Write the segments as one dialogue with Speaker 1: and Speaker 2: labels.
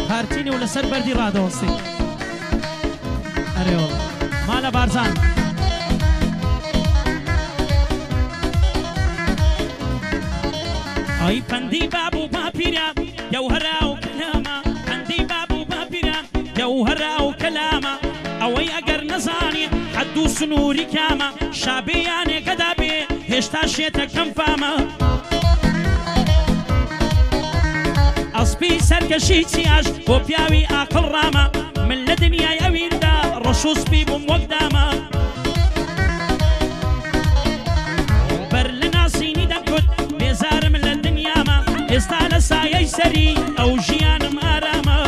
Speaker 1: هارتینی و لەسەر بەردی ڕادەوەستی ئەرێوڵ مالە بارزان ئەی پەندی بابوو باپیرە گەوهەرا و کەلامە پەندی بابوو باپیرە گەوهەرا و کەلامە ئەوەی ئەگەر نەزانی حەد و سنووری کامە شابەیانێکەدا بێ هێشتا شێتە کەم فامە ئەسپی سەرکەشی چیاش بۆ پیاوی ئاقڵ ڕامە من لە دنیای ئەویندا ڕەش و سپی بووم وەک دامە بەر لە ناسینی دەمکوت بێزارم لە دنیامە ئێستا لە سایەی سەری ئەو ژیانم ئارامە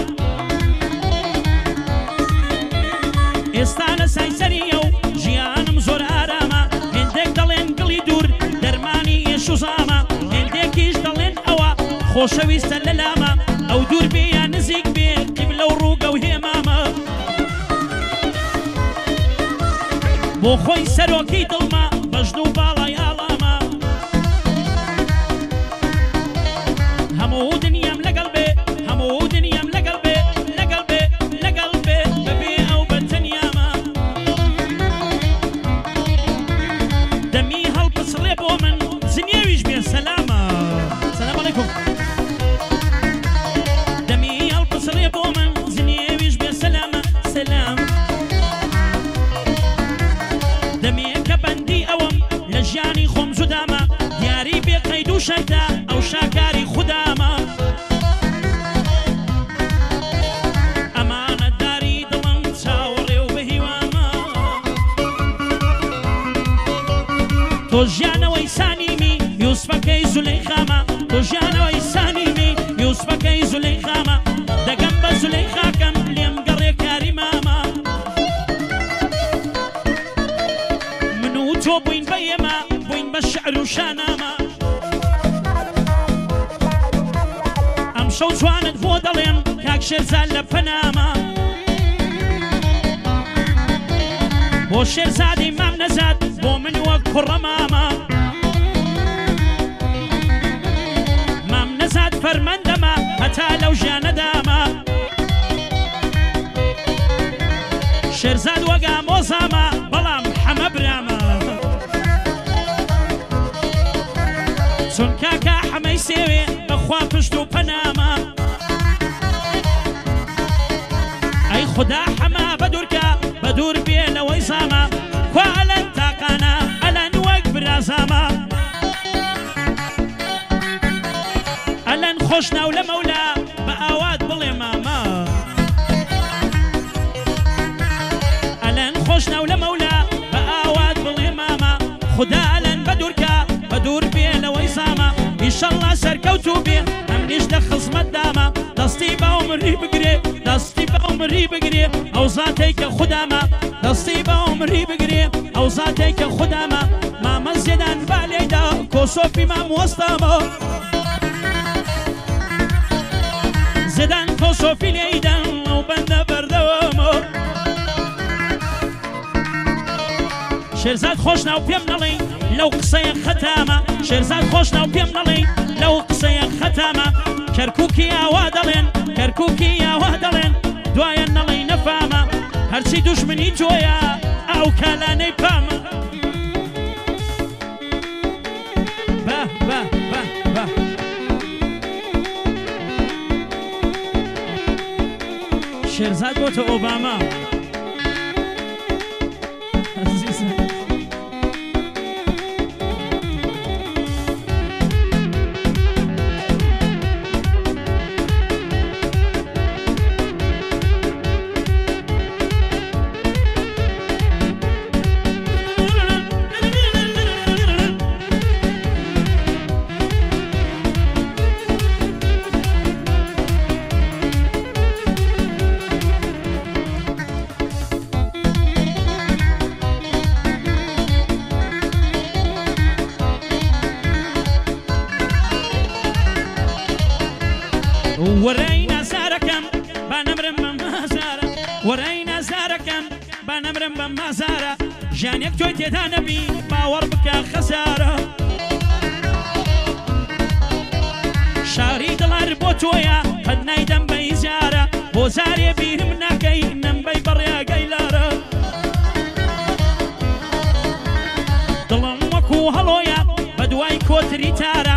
Speaker 1: ئێستا لە سای سەری ئەو ژیانم زۆر ئارامە هێندێک دەڵێن گڵی دوور دەرمانی ئێش و زامە هێندێکیش دەڵێن ئەوە خۆشەویستە لە لامە ئەو دوور بێ یان نزیک بێ قیبلە و ڕووگە و هێمامە بۆ خۆی سەرۆکی دڵمە بەژن و باڵای ئاڵامە هەموو دنیام لەگەڵ بێ هەموو دنیام لەگەڵ بێ لەگەڵ بێ لەگەڵ بێ بەبێ ئەو بەتەنیامە دەمی هەڵپسڕێ بۆ من زنیێویش بێ سەلامە سەلام عەلەیکوم دەمی هەڵپسڕێ بۆ من زنیێویش بێ سەلامە سەلام دەمێکە بەندی ئەوەم لە ژیانی خۆم جودامە دیاری بێ قەید و شەردا ئەو شاکاری خودامە ئەمانەتداری دڵم چاوەڕێ و بە هیوامە تۆ ژیانەوەی سانیمی یوسفەکەی زولەیخامە تۆ ژیانەوەی سانیمی یوسفەکەی زولەیخامە دەگەم بە زولەیخاکەم لێم گەڕێ کاری مامە من و تۆ بووین بە ئێمە بووین بە شعر و شانامە ئەم شەو جوانت بۆ دەڵێم کاک شێرزاد لە پەنامە بۆ شێرزادی مام نەزاد بۆ من وەک کوڕە مامە مام نەزاد فەرمەندەمە هەتا لەو ژیانەدامە شێرزاد وەک ئامۆزامە بەڵام حەمە برامە چون کاکا حەمەی سێوێ بەخوا پشت و پەنامە ئەی خودا حەما بەدوورکە بەدوور بێ لەوەی زامە کوا ئەلەن تاقانە ئەلەن وەک برازامە ئەلەن خۆش ناو لە مەولا بە ئاوات بڵێ مامە ئەلەن خۆش ناو لە مەولا بە ئاوات بڵێ مامە خودا ئەلەن بەدوورکە بەدوور بێ لەوەی زامە ئیشەڵڵا سەرکەوتوو بێ ئەمنیش لە خزمەت دامە دەستی باومڕی بگرێ دەستی باومڕی بگرێ ئەو زاتەی کە خودامە دەستی باومڕی بگرێ ئەو زاتەی کە خودامە مامە زێدان بالێدا کۆسۆفی مام وەستامە زێدان کۆسۆفی لێیدەن ئەو بەندە بەردەوامە شێرزاد خۆش ناو پێم نەڵێ لەو قسەیە خەتامە شێرزاد خۆش ناو پێم نەڵێ لەو قسەیە خەتامە کەرکووکی ئاوا دەڵێن کەرکووکی ئاوا دەڵێن دوایە نەڵێ نەفامە هەرچی دوژمنی تۆیە ئەو کالانەی پامە بە بە بە بە شێرزاد بۆتە ئۆباما وەرەی نازارەکەم با نەمرم بە مازارە وەرەی نازارەکەم با نەمرم بە مازارە ژیانێک تۆی تێدا نەبی باوەڕ بکە خەسارە شاری دڵار بۆ تۆیە قەت نایدەم بە ئیجارە بۆ زارێ بیرم ناکەی نەمبەی بەڕێگەی لارە دڵم وەکو هەڵۆیە بە دوای کۆتری تارە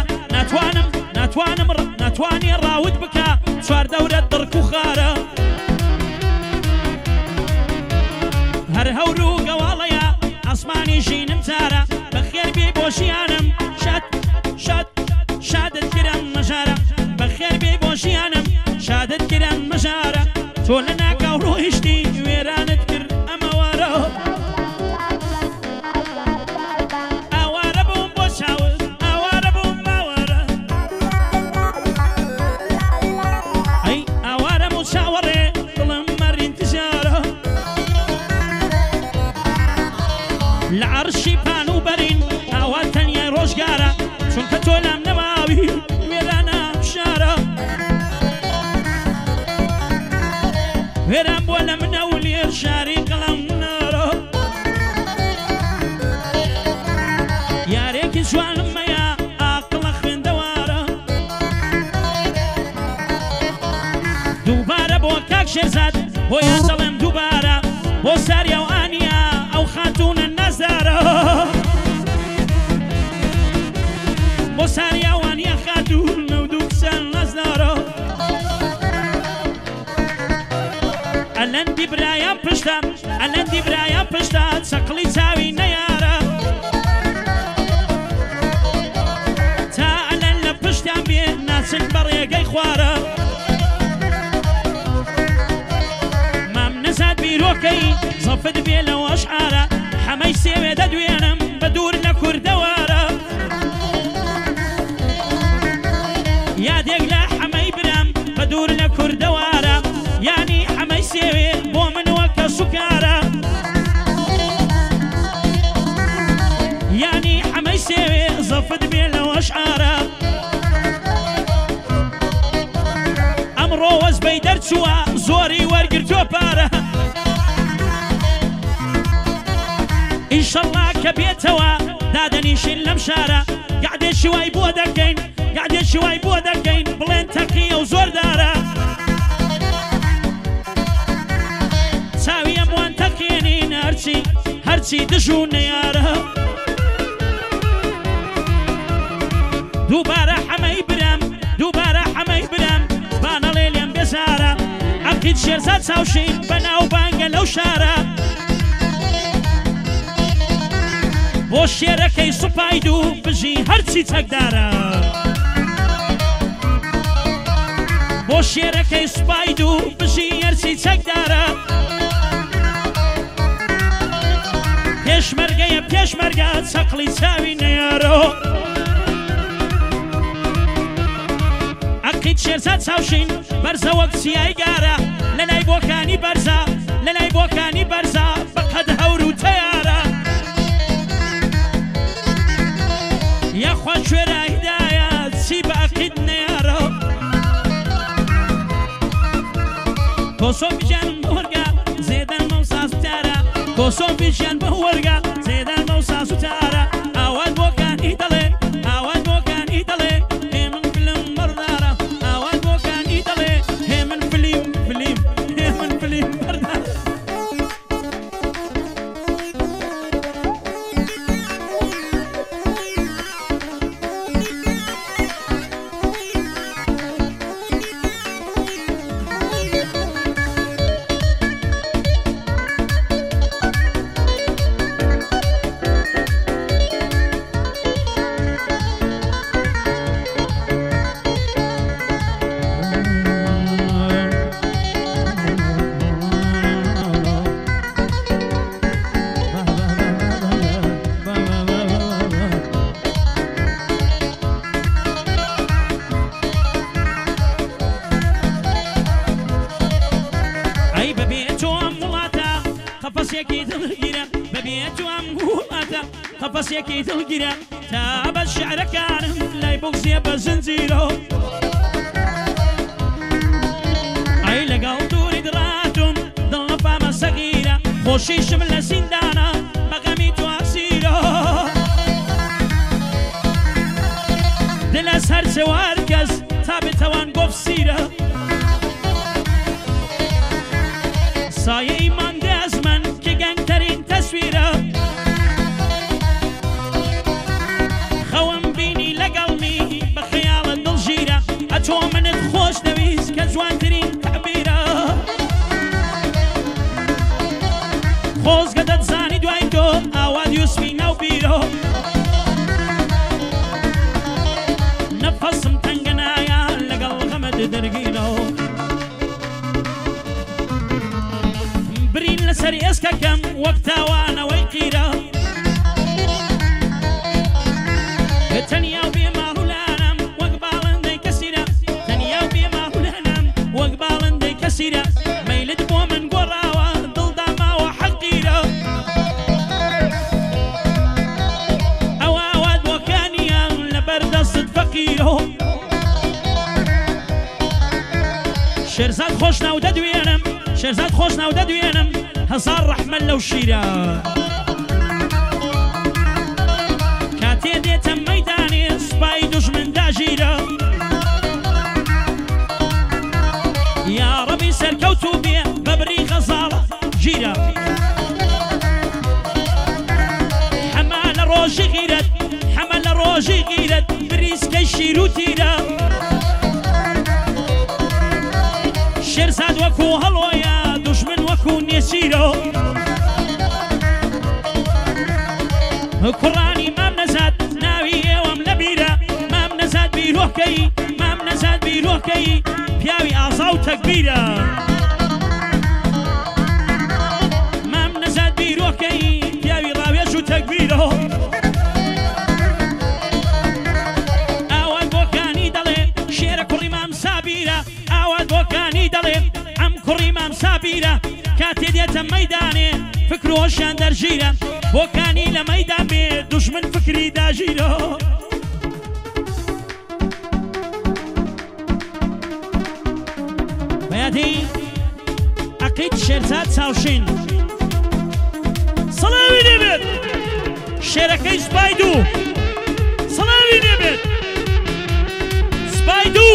Speaker 1: ناتوانی ڕاوت بکە چوار دەورە دڕک و خارە هەر هەور و گەواڵەیە ئاسمانی ژینم تارە بەخێر بێ بۆ ژیانم شادت گرم مەژارە بەخێر بێ بۆ ژیانم شادت گرم مەژارە تۆ لە ناکاو ڕۆیشتی وێرانت کرد ئەمەوارە ئاوارە بووم بۆ چاوت ئاوارە بووم باوارە ئەی ئاوارەم و چاوەڕێ دڵم مەڕین تجارە لە عەرشی پان و بەرین ئاوا تەنیای ڕۆژگارە چونکە تۆ لام نەماوی وێرانە شارە وێران بۆ لە منە و لێر شاری قەڵەم نارە یارێکی جوانم مەیە ئاقڵە خوێندەوارە دووبارە بۆ کاک شێرزاد بۆیان دەڵێم دووبارە بۆ ساریا و ئانیا ئەو خاتونە نەزارە بۆ ساریا و ئانیا خاتونە و دوو کچان نەزارە ئەلەندی برایان پشتە چەقڵی چاوی نەیارە تا ئەلەن لە پشتیان بێ ناچن بەڕێگەی خوارە مام نەزاد بیرۆکەی زەفت بێ لەو ئەشعارە حەمەی سێوێ دەدوێنم بە دوور لە کوردەوارە یادێک لە حەمەی برام بە دوور لە کوردەوارە یانی حەمەی سێوێ بۆ من وەکە سوکارە یانی حەمەی سێوێ زەفت بێ لەو ئەشعارە ئەمڕۆ وەزبەی دەرچووە زۆری وەرگرتۆ پارە ئینشەڵڵا کە بێتەوە دادەنیشین لەم شارە گعدێکی وای بۆ دەکەین بڵێن تەقیە و زۆردارە چاوی ئەموان تەقێنین هەرچی دژوو نەیارە دووبارە حەمەی برام بانەڵێ لێم بێزارە عەقید شێرزاد چاوشین بەناو بانگە لەو شارە بۆ شێرەکەی سوپاید و بژی هەرچی چەکدارە بۆ شێرەکەی سوپاید و بژی هەرچی چەکدارە پێشمەرگە چەقڵی چاوی نەیارە عەقید شێرزاد چاوشین بەرزە وەک چیای گارە لەلای بۆکانی بەرزە بەقەد هەور و تەیارە یاخوا کوێرە هیدایە چی بە عەقید نەیارە کۆسۆفیژیان بە وەرگە زێدەن مەوسا سوتارە کۆسۆفیژیان بە وەرگە زێدەن مەوسا سوتارە ئاوات بۆکانی دەڵێ هێ من فلم بەردارە ئاوات بۆکانی دەڵێ هێ من فلیم بەردارە قەپەسێکی دڵگیرە تا بە شیعرەکانم لای بۆکسێ بە زنجیرۆ ئەی لەگەڵ دووری دڕاتم دڵ لە پامە سەغیرە خۆشیشم لە زیندانە بەغەمی تو ئاسیرۆ دلەس هەر چێوار کەس تا بێتەوان گۆف سیرە سایەی ماندەزمن کە گەنگتەرین تەسویرە خەوم بینی لەگەڵمی بە خەیاڵت دڵژیرە ئەتۆ منت خۆش دەویست کە جوانترین تعبیرە خۆزگە دەتزانی دوای تۆ ئاوات یوسفی ناو بیرۆ نەفەسم تەنگە نایە لەگەڵ غەمەت دەرگیرەوە برین لەسەر ئێسکەکەم وەک تاوانەوەی قیرە تەنیا و بێماڵولانم وەک باڵندەی کەسیرە تەنیا و بێماڵولانم وەک باڵندەی کەسیرە مەیلت بۆ من گۆڕاوە دڵدا ماوە حەقیرە ئەوە ئاوات بۆکانیە لەبەردەستت فەقیرۆ شێرزاد خۆش ناو دەدوێنم شێرزاد خۆش ناو دەدوێنم هەزار ڕەحمەت لەو شیرە کاتێ دێتە مەیدانێ سوپای دوژمن داژیرە یا ڕەبی سەرکەوتوو بێ بەبری غەزاڵە ژیرە حەما لە ڕۆژی غیرەت حەما لە ڕۆژی غیرەت بریسکەی شیر و تیرە شێرزاد وەکو هەڵۆیە دوژمن وەکو نێچیرە کوڕانی مام نەزاد ناوی ئێوەم لە بیرە مام نەزاد بیرۆکەی مام نەزاد بیرۆکەی پیاوی ئازا و تەکبیرە مام نەزاد بیرۆکەی پیاوی ڕاوێژ و تەکبیرە ئاوات بۆکانی دەڵێ شێرە کوڕی مام سابیرە ئاوات بۆکانی دەڵێ ئەم کوڕی مام سابیرە کاتێ دێتە مەیدانێ فکر و هۆشیان دەرژیرە بۆکانی لە مەیدان بێ دوژمن فکری داژیرە بەیادی عەقید شێرزاد چاوشین سەڵاوی دەبێت شێرەکەی سوپای دوو سەڵاوی دەبێت سوپای دوو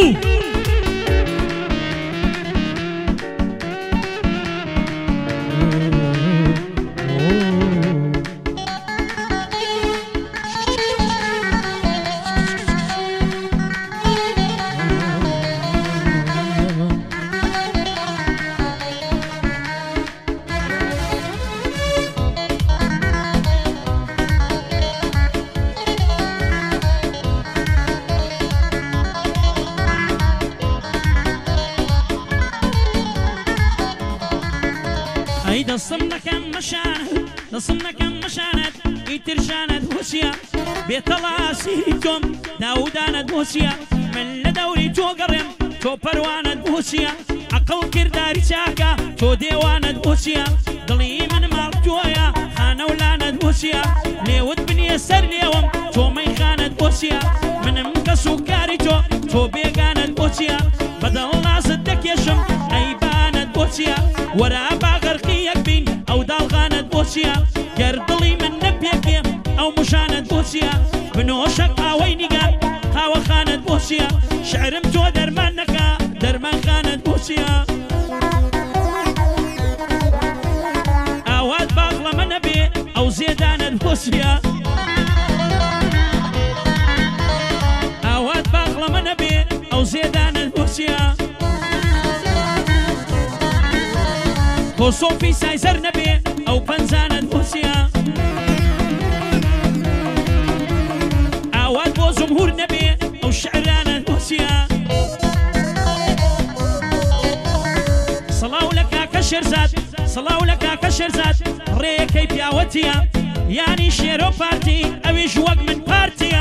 Speaker 1: دەستم نەکەم مەشانت ئیترشانت وسیە بێتەڵاسی تۆم داودانت وسیە من لە دەوری تۆ گەڕێم تۆ پەروانت وسیە عەقڵ کردداری چاکە تۆ دێوانت وسیە دڵی من ماڵ تۆیە خانەولانت وسیە لێوت بنیە سەر لێوم تۆ مەیخانت وسیە منم کەس و کاری تۆ بێگانت وسیە بەدڵ نازت دەکێشم ئەیبانت وسیە وەرا باغەرقی یەک بین ئەو داڵغانت بۆچیە گەر دڵی من نەپێکێ ئەو مژانت بۆچیە بنۆشە قاوەی نیگار قاوەخانت بۆچیە شعرم تۆ دەرمان نەکا دەرمان خانت بۆچیە ئاوات باغڵە من نەبێ ئەو زێدانت بۆچیە ئاوات باغڵە من نەبێ ئەو زێدانت بۆچیە تۆ سۆفی سایزەر نەبێ ئەو پەنجانت بۆچیە ئاوات بۆ جمهور نەبێ ئەو شعرانت بۆچیە سەڵاو لە کاکە شێرزاد سەڵاو لە کاکە شێرزاد ڕێیەکەی پیاوەتیە یانی شێرۆ پارتی ئەویش وەک من پارتیە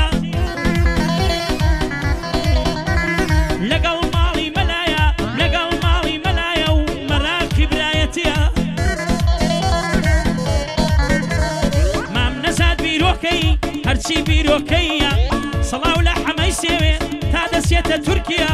Speaker 1: لەگەڵ ماڵی مەلایە لەگەڵ ماڵی مەلایە و مەراقی برایەتیە مام نەزاد بیرۆکەی هەرچی بیرۆکەیە سەڵاو لە حەمەی سێوێ تا دەسێتە تورکیا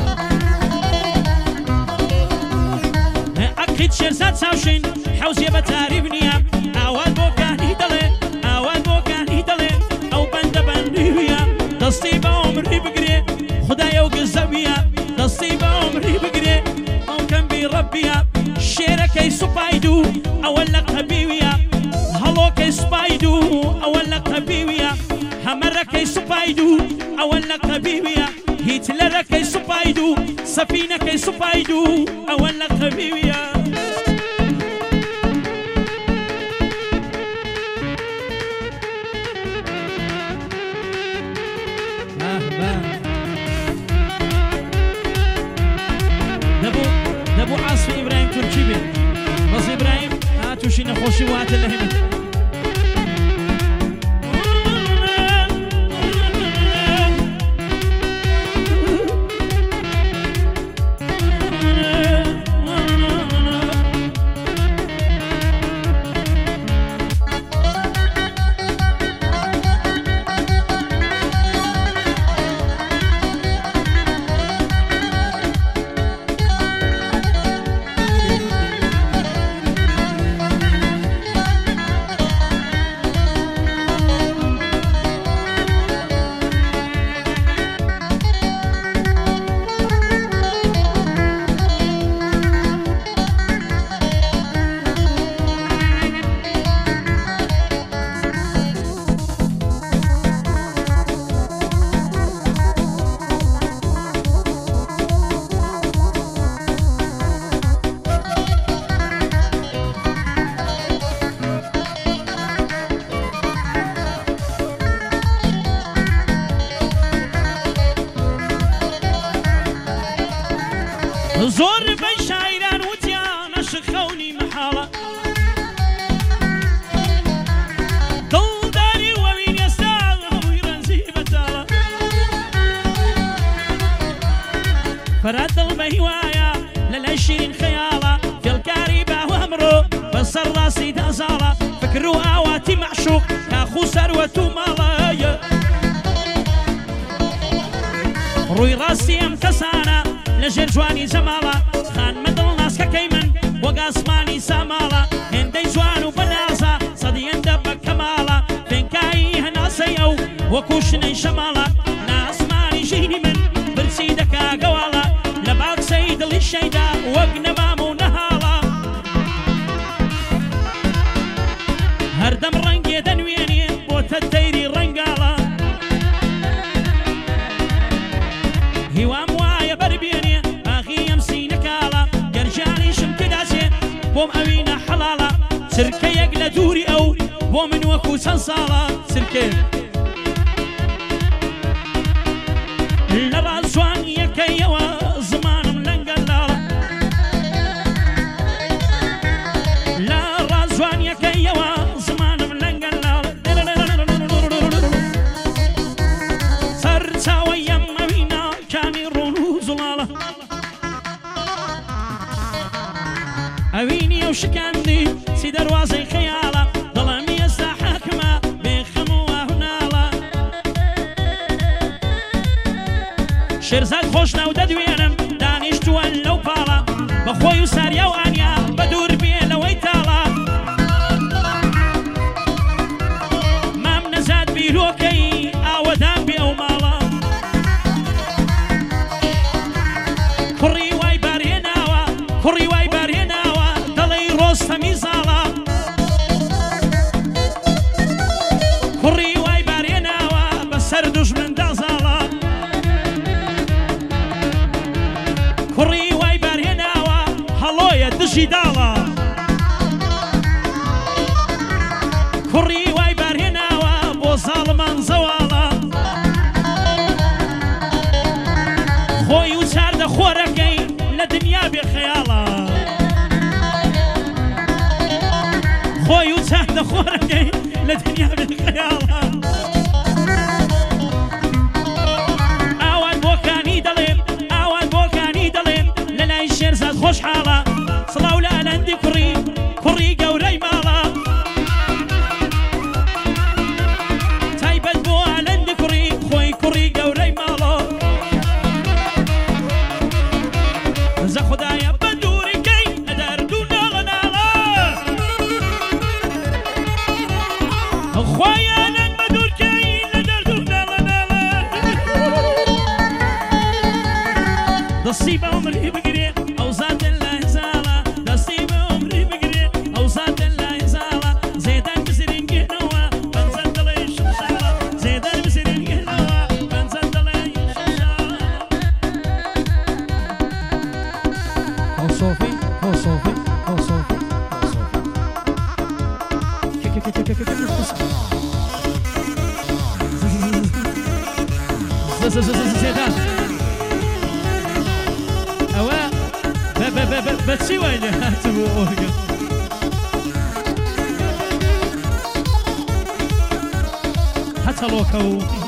Speaker 1: عەقید شێرزاد چاوشین حەوزێ بە تاریب نییە ئاوات بۆکانی دەڵێ ئاوات بۆکانی دەڵێ ئەو بەندە بەندیویە دەستی بە عومری بگرێ خدایە و گزەویە دەستی بە عومری بگرێ ئەو کەمبی ڕەبیە شێرەکەی سوبايدو أول قبيويا هلو كي سبايدو أول قبيويا همرة كي سوبايدو أول قبيويا هتلر كي سوبايدو سفينة كي سوبايدو أول قبيويا دبو عاصف إبراهيم تركي بي بس إبراهيم هاتوشي نخوشي وات اللهمة زور بين شاعران وتيانا شخوني محالة ضل داري ومين يسالها ويرنزي بتالة فرد البهوايا للعشرين خيالة في الكاريبة وامرو بصر راسي دازالة فكروا اواتي معشوق كاخو ثروة مالايا روي راسي امتسانا لجر جواني جمالا خان مدل ناس كيمن وقاسماني سامالا هندي جوان وبنازا صدي اندب كمالا فين كاي هناسي او وكوشني شمالا ناس ماني جيني من برسيدك قوالا لباك سيد اللي الشيدا وقنبامو نهالا هردم رنقي دنويني بوت الديري رنقالا هوام وايا بربيني بوم أمينة حلالة سركي يقل دوري أو بوم من وكو سنصالة سركي لرازوان يكي يوا زمان ملنقلالة لرازوان يكي يوا زمان ملنقلالة سرسا ويم أمينة كان يرونو زلالة أويني وشكاندي سي دروازي خيالة ظلامي حاكمة بيخموها هنالا شرزاد خوشنا وددوينم دانيشت ولو بالا بخوي وساريا وانيا بدور بيه لويتالا ما منزاد بيروكي اودان بي او مالا كري واي باريناوا كري واي باريناوا سميزالا كري واي باريناوا بسر دجمن دازالا كري واي باريناوا هلويا دجي دالا كري واي باريناوا بو ظالمان زوالا خوي وسارد خوركي لدنيا بخيالا خوي وسهد خوركي لدنيا بالخيالة اوان بوكاني دلم اوان بوكاني دلم للاي الشير زاد خوش حالة صلاو لالندي كري كري قوري مالا تايبت بو الندي كري خوي كري قوري مالا زا خدايا بدوري كي ادار دونا غنالا خويا انا بدور كي ادار دونا غنالا نصيب عمري بقري او زاد الله صوفي صوفي صوفي زيدان أوا بتسي وين هاتوا حتى لوكو